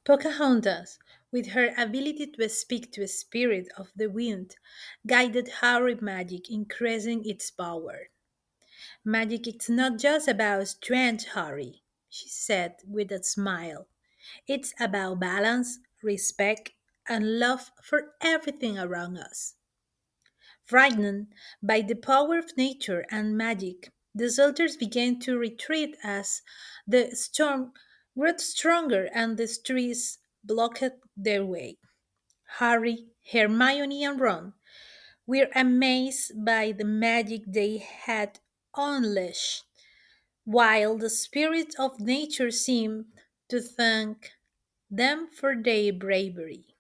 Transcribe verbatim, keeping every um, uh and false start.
Pocahontas, with her ability to speak to a spirit of the wind, guided Harry magic, increasing its power. Magic is not just about strength, Harry, she said with a smile. It's about balance, respect, and love for everything around us. Frightened by the power of nature and magic, the soldiers began to retreat as the storm grew stronger and the trees blocked their way. Harry, Hermione, and Ron were amazed by the magic they had unleashed, while the spirit of nature seemed to thank them for their bravery.